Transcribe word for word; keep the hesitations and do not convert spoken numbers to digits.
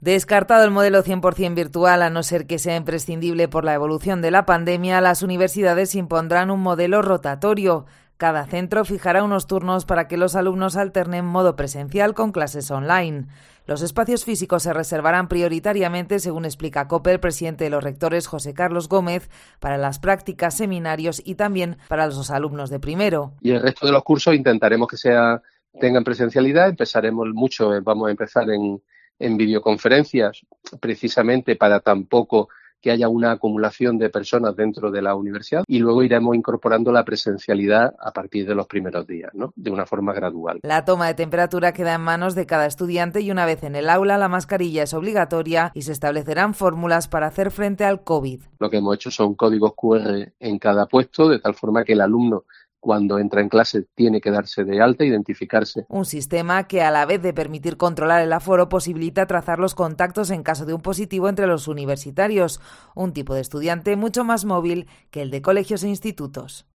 Descartado el modelo cien por ciento virtual, a no ser que sea imprescindible por la evolución de la pandemia, las universidades impondrán un modelo rotatorio. Cada centro fijará unos turnos para que los alumnos alternen modo presencial con clases online. Los espacios físicos se reservarán prioritariamente, según explica COPE el presidente de los rectores, José Carlos Gómez, para las prácticas, seminarios y también para los alumnos de primero. Y el resto de los cursos intentaremos que sea tengan presencialidad. Empezaremos mucho, vamos a empezar en, en videoconferencias, precisamente para tampoco que haya una acumulación de personas dentro de la universidad, y luego iremos incorporando la presencialidad a partir de los primeros días, ¿no? De una forma gradual. La toma de temperatura queda en manos de cada estudiante y una vez en el aula la mascarilla es obligatoria y se establecerán fórmulas para hacer frente al COVID. Lo que hemos hecho son códigos cu erre en cada puesto, de tal forma que el alumno, cuando entra en clase, tiene que darse de alta, identificarse. Un sistema que, a la vez de permitir controlar el aforo, posibilita trazar los contactos en caso de un positivo entre los universitarios, un tipo de estudiante mucho más móvil que el de colegios e institutos.